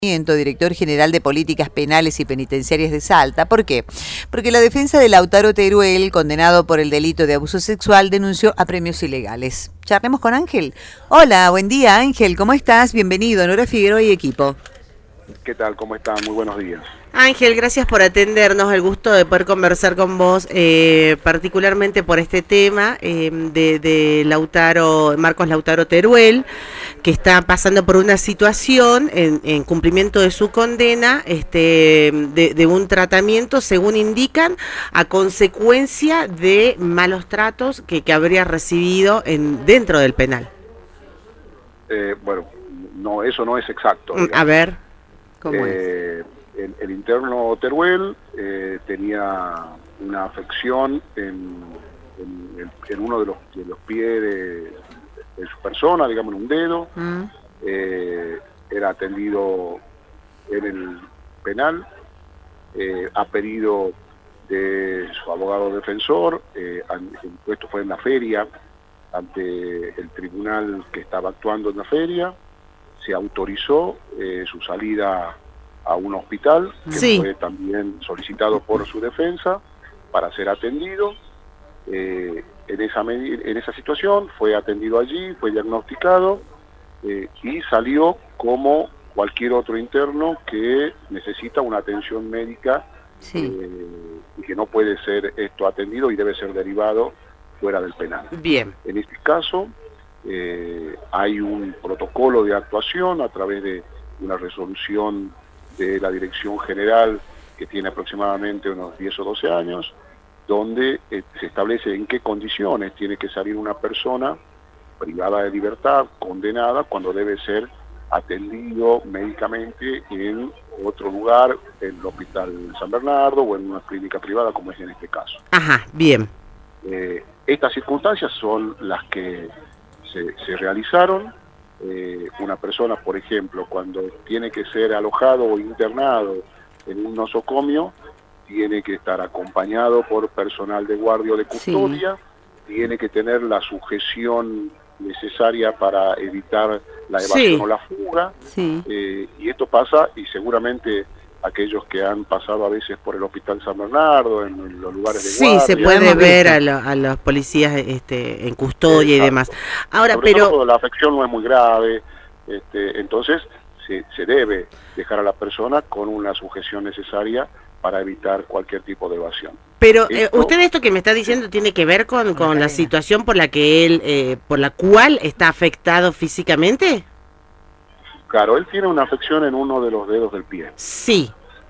Director General de Políticas Penales y Penitenciarias de Salta. ¿Por qué? Porque la defensa de Lautaro Teruel, condenado por el delito de abuso sexual, denunció apremios ilegales. Charlemos con Ángel. Hola, buen día Ángel, ¿cómo estás? Bienvenido, Nora Figueroa y equipo. ¿Qué tal? ¿Cómo están? Muy buenos días. Ángel, gracias por atendernos, el gusto de poder conversar con vos, particularmente por este tema de Marcos Lautaro Teruel, que está pasando por una situación en cumplimiento de su condena, de un tratamiento, según indican, a consecuencia de malos tratos que habría recibido dentro del penal. Bueno, no, eso no es exacto. A ver, ¿cómo es? El interno Teruel tenía una afección en uno de los pies de su persona, digamos en un dedo. Era atendido en el penal, a pedido de su abogado defensor. Esto fue en la feria, ante el tribunal que estaba actuando en la feria. Se autorizó su salida a un hospital, que sí, fue también solicitado por su defensa para ser atendido. En esa situación fue atendido allí, fue diagnosticado y salió como cualquier otro interno que necesita una atención médica, sí, y que no puede ser esto atendido y debe ser derivado fuera del penal. Bien. En este caso hay un protocolo de actuación a través de una resolución de la Dirección General, que tiene aproximadamente unos 10 o 12 años, donde se establece en qué condiciones tiene que salir una persona privada de libertad, condenada, cuando debe ser atendido médicamente en otro lugar, en el Hospital San Bernardo o en una clínica privada, como es en este caso. Ajá, bien. Estas circunstancias son las que se realizaron. Una persona, por ejemplo, cuando tiene que ser alojado o internado en un nosocomio, tiene que estar acompañado por personal de guardia o de custodia, sí, tiene que tener la sujeción necesaria para evitar la evasión, sí, o la fuga, sí. Y esto pasa, y seguramente aquellos que han pasado a veces por el Hospital San Bernardo, en los lugares de guardia. Sí, se puede ver a los policías en custodia. Exacto. Y demás. Ahora, sobre pero todo, la afección no es muy grave, entonces se debe dejar a la persona con una sujeción necesaria para evitar cualquier tipo de evasión. Pero usted esto que me está diciendo tiene que ver con la situación por la que él, por la cual está afectado físicamente. Claro, él tiene una afección en uno de los dedos del pie. Sí.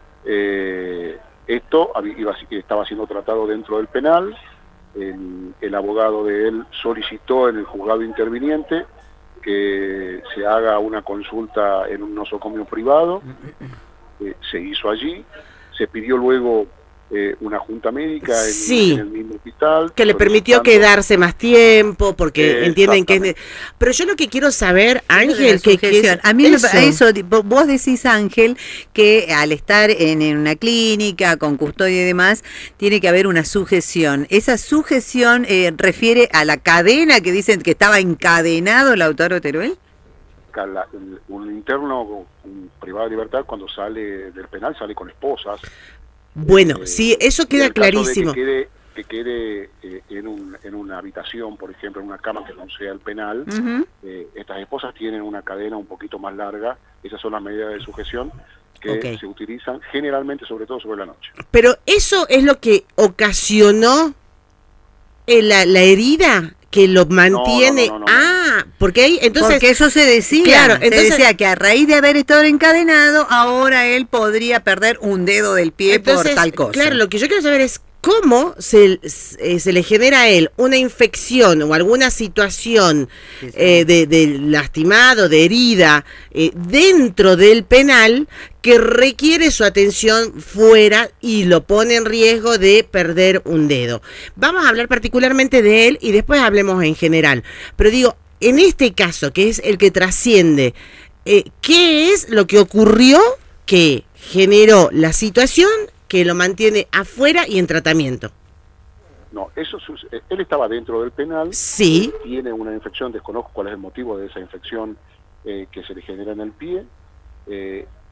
Esto estaba siendo tratado dentro del penal. El abogado de él solicitó en el juzgado interviniente que se haga una consulta en un nosocomio privado. Se hizo allí. Se pidió luego una junta médica sí, en el mismo hospital. Que le permitió quedarse más tiempo, porque entienden que es... Pero yo lo que quiero saber, Ángel, a mí eso, vos decís, Ángel, que al estar en una clínica con custodia y demás, tiene que haber una sujeción. ¿Esa sujeción refiere a la cadena que dicen que estaba encadenado Lautaro Teruel? Un interno privado de libertad, cuando sale del penal, sale con esposas. Bueno, sí, eso queda clarísimo. Que quede en una habitación, por ejemplo, en una cama que no sea el penal. Estas esposas tienen una cadena un poquito más larga. Esas son las medidas de sujeción que se utilizan generalmente, sobre todo sobre la noche. Pero eso es lo que ocasionó la herida que lo mantiene. No. Porque ahí entonces, porque eso se decía, claro, entonces, se decía que a raíz de haber estado encadenado, ahora él podría perder un dedo del pie, entonces, por tal cosa. Claro, lo que yo quiero saber es cómo se le genera a él una infección o alguna situación de lastimado, de herida, dentro del penal, que requiere su atención fuera y lo pone en riesgo de perder un dedo. Vamos a hablar particularmente de él y después hablemos en general. Pero digo, en este caso, que es el que trasciende, ¿qué es lo que ocurrió que generó la situación que lo mantiene afuera y en tratamiento? No, él estaba dentro del penal. Sí. Tiene una infección, desconozco cuál es el motivo de esa infección que se le genera en el pie.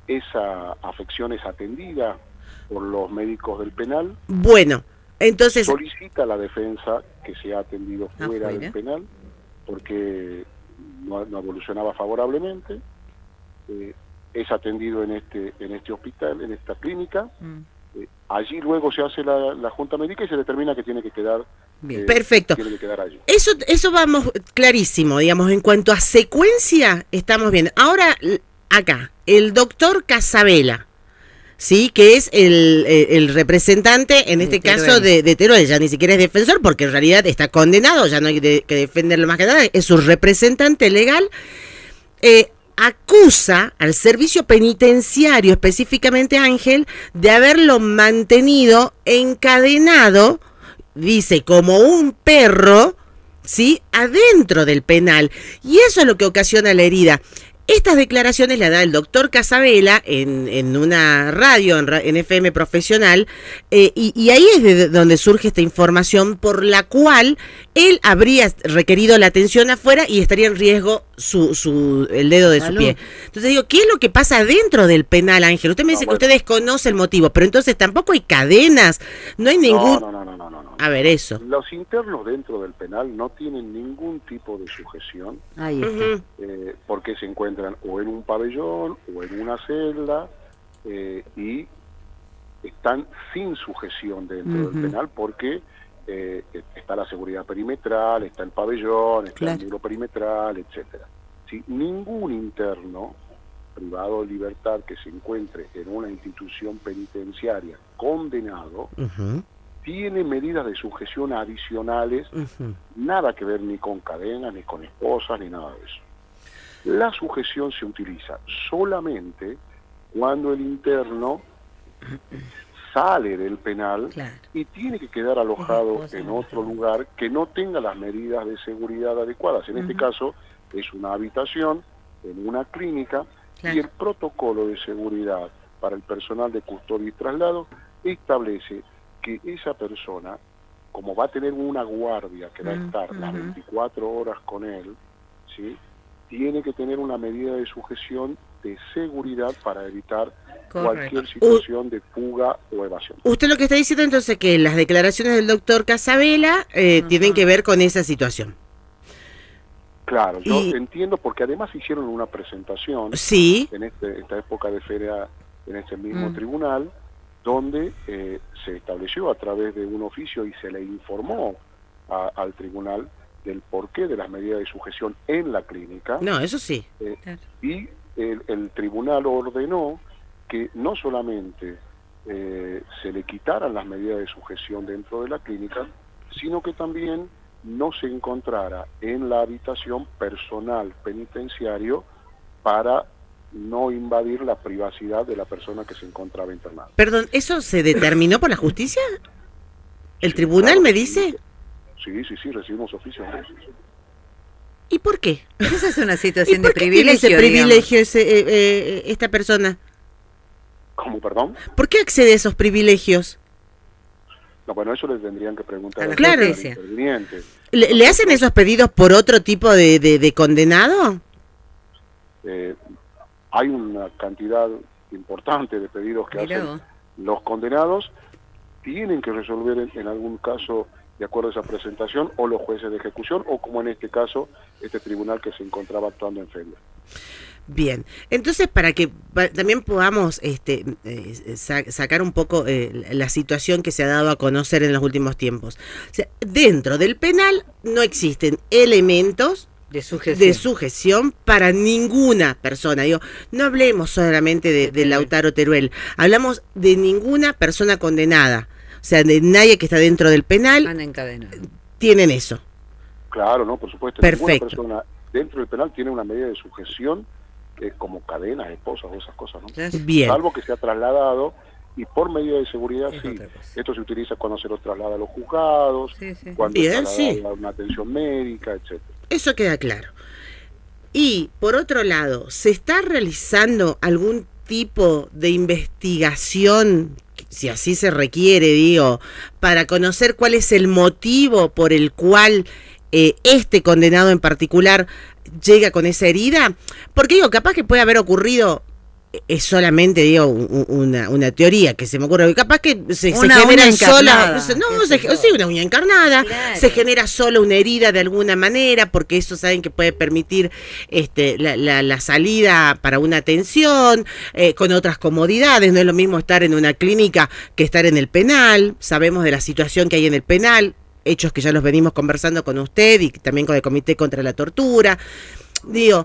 esa afección es atendida por los médicos del penal. Bueno, entonces... Solicita a la defensa que sea atendido fuera del penal, porque no evolucionaba favorablemente. Es atendido en este hospital, en esta clínica. Allí luego se hace la junta médica y se determina que tiene que quedar. Perfecto. Tiene que quedar allí. Eso vamos clarísimo, digamos, en cuanto a secuencia, estamos bien. Ahora, acá, el doctor Casabela, ¿sí? Que es el representante, en este caso, de Teruel. Ya ni siquiera es defensor, porque en realidad está condenado, ya no hay que defenderlo más que nada, es su representante legal. Acusa al servicio penitenciario, específicamente Ángel, de haberlo mantenido encadenado, dice, como un perro, ¿sí? Adentro del penal. Y eso es lo que ocasiona la herida. Estas declaraciones las da el doctor Casabela en una radio, en FM Profesional, y ahí es de donde surge esta información por la cual él habría requerido la atención afuera y estaría en riesgo el dedo de su pie. Entonces digo, ¿qué es lo que pasa dentro del penal, Ángel? Usted me dice que usted desconoce el motivo, pero entonces tampoco hay cadenas, no hay ningún... No. A ver, eso. Los internos dentro del penal no tienen ningún tipo de sujeción. Ahí está. Porque se encuentran o en un pabellón o en una celda y están sin sujeción dentro del penal porque está la seguridad perimetral, está el pabellón, está el muro perimetral, etcétera. Si ningún interno privado de libertad que se encuentre en una institución penitenciaria condenado tiene medidas de sujeción adicionales, nada que ver ni con cadenas, ni con esposas, ni nada de eso. La sujeción se utiliza solamente cuando el interno sale del penal y tiene que quedar alojado en otro lugar que no tenga las medidas de seguridad adecuadas. En este caso es una habitación en una clínica y el protocolo de seguridad para el personal de custodia y traslado establece que esa persona, como va a tener una guardia que va a estar las 24 horas con él, ¿sí?, tiene que tener una medida de sujeción de seguridad para evitar cualquier situación de fuga o evasión. Usted lo que está diciendo entonces que las declaraciones del doctor Casabela tienen que ver con esa situación. Claro, yo entiendo porque además hicieron una presentación en esta época de feria en este mismo tribunal, donde se estableció a través de un oficio y se le informó al tribunal del porqué de las medidas de sujeción en la clínica. No, eso sí. Y el tribunal ordenó que no solamente se le quitaran las medidas de sujeción dentro de la clínica, sino que también no se encontrara en la habitación personal penitenciario para no invadir la privacidad de la persona que se encontraba internada. Perdón, ¿eso se determinó por la justicia? ¿El tribunal me dice? Sí, recibimos oficios. ¿Y por qué? Esa es una situación de privilegio. ¿Por qué tiene ese privilegio esta persona? ¿Cómo, perdón? ¿Por qué accede a esos privilegios? No, bueno, eso le tendrían que preguntar a la justicia. ¿Le hacen esos pedidos por otro tipo de condenado? Hay una cantidad importante de pedidos que hacen los condenados, tienen que resolver en algún caso de acuerdo a esa presentación, o los jueces de ejecución, o como en este caso, este tribunal que se encontraba actuando en feria. Bien, entonces para que también podamos sacar un poco la situación que se ha dado a conocer en los últimos tiempos. O sea, dentro del penal no existen elementos de sujeción para ninguna persona. Digo, no hablemos solamente de Lautaro Teruel, hablamos de ninguna persona condenada. O sea, de nadie que está dentro del penal. Tienen eso. Claro, no, por supuesto. Perfecto. Ninguna persona dentro del penal tiene una medida de sujeción como cadenas, esposas o esas cosas, ¿no? Bien. Salvo que sea trasladado, y por medida de seguridad esto se utiliza cuando se lo traslada a los juzgados, cuando se traslada a una atención médica, etcétera. Eso queda claro. Y, por otro lado, ¿se está realizando algún tipo de investigación, si así se requiere, digo, para conocer cuál es el motivo por el cual este condenado en particular llega con esa herida? Porque digo, capaz que puede haber ocurrido es solamente, digo, una teoría que se me ocurre. Capaz que se Una genera uña sola. encarnada. No, sí, una uña encarnada. Claro. Se genera solo una herida de alguna manera, porque eso saben que puede permitir la salida para una atención, con otras comodidades. No es lo mismo estar en una clínica que estar en el penal. Sabemos de la situación que hay en el penal, hechos que ya los venimos conversando con usted y también con el Comité contra la Tortura. Digo,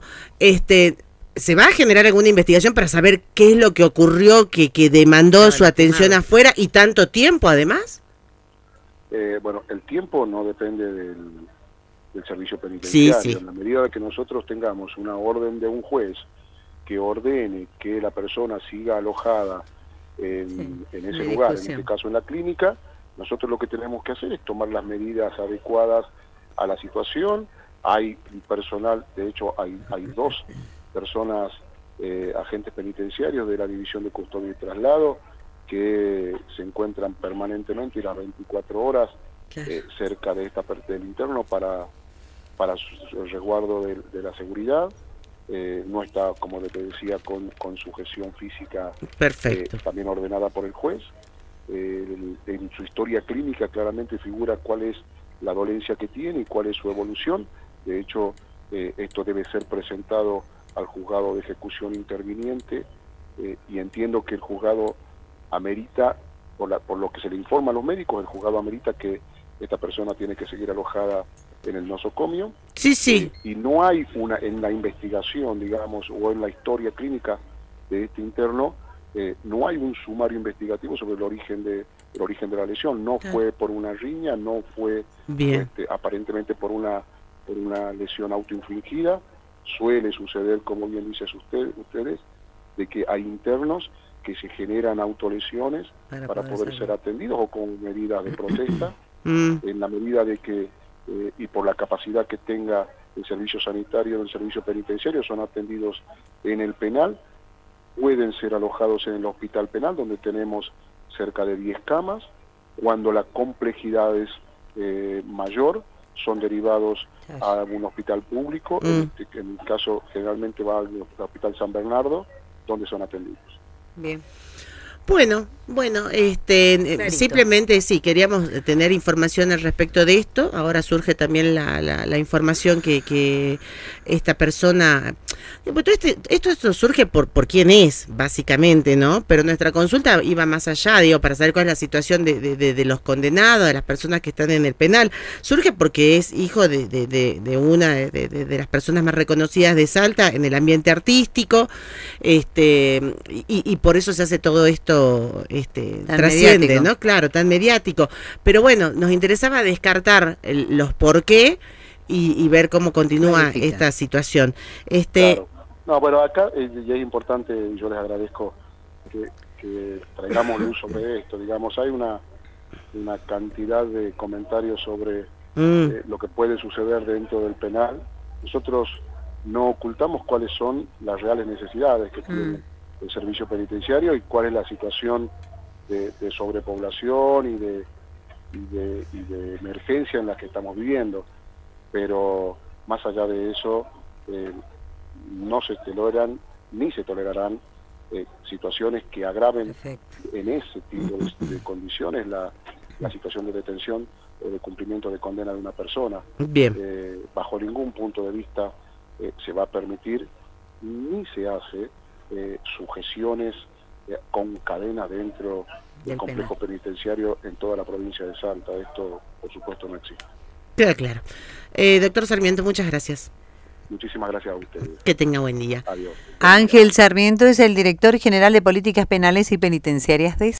¿se va a generar alguna investigación para saber qué es lo que ocurrió que demandó su atención afuera y tanto tiempo además? Bueno, el tiempo no depende del servicio penitenciario. Sí. En la medida de que nosotros tengamos una orden de un juez que ordene que la persona siga alojada en ese lugar, en este caso en la clínica, nosotros lo que tenemos que hacer es tomar las medidas adecuadas a la situación. Hay personal, de hecho hay 2 personas, agentes penitenciarios de la División de Custodia y Traslado, que se encuentran permanentemente y las 24 horas cerca de esta parte del interno para el resguardo de la seguridad. No está, como le decía, con sujeción física. Perfecto. También ordenada por el juez. En su historia clínica claramente figura cuál es la dolencia que tiene y cuál es su evolución. De hecho, esto debe ser presentado al juzgado de ejecución interviniente, y entiendo que el juzgado amerita, por lo que se le informa a los médicos, el juzgado amerita que esta persona tiene que seguir alojada en el nosocomio. Sí. Y no hay en la investigación, digamos, o en la historia clínica de este interno, no hay un sumario investigativo sobre el origen de la lesión. No fue por una riña, no fue aparentemente por una lesión autoinfligida. Suele suceder, como bien dicen ustedes, de que hay internos que se generan autolesiones para poder ser atendidos o con medidas de protesta, en la medida de que, y por la capacidad que tenga el servicio sanitario, el servicio penitenciario, son atendidos en el penal. Pueden ser alojados en el hospital penal, donde tenemos cerca de 10 camas. Cuando la complejidad es mayor, son derivados a un hospital público, en el caso generalmente va al Hospital San Bernardo, donde son atendidos. Bien. Bueno, simplemente sí, queríamos tener información al respecto de esto. Ahora surge también la información que esta persona... Esto surge por quién es, básicamente, ¿no? Pero nuestra consulta iba más allá, para saber cuál es la situación de los condenados, de las personas que están en el penal. Surge porque es hijo de una de las personas más reconocidas de Salta en el ambiente artístico, y por eso se hace todo esto, trasciende, mediático, ¿no? Claro, tan mediático. Pero bueno, nos interesaba descartar los por qué y ver cómo continúa esta situación. Claro. No, bueno, acá y es importante, y yo les agradezco que traigamos luz sobre esto. Digamos, hay una cantidad de comentarios sobre lo que puede suceder dentro del penal. Nosotros no ocultamos cuáles son las reales necesidades que tiene el servicio penitenciario y cuál es la situación de sobrepoblación y de emergencia en la que estamos viviendo. Pero más allá de eso, no se toleran ni se tolerarán situaciones que agraven en ese tipo de condiciones la situación de detención o de cumplimiento de condena de una persona. Bien. Bajo ningún punto de vista se va a permitir ni se hace sujeciones con cadena dentro del complejo penitenciario en toda la provincia de Salta. Esto, por supuesto, no existe. Queda claro. Doctor Sarmiento, muchas gracias. Muchísimas gracias a ustedes. Que tenga buen día. Adiós. Ángel Sarmiento es el director general de Políticas Penales y Penitenciarias de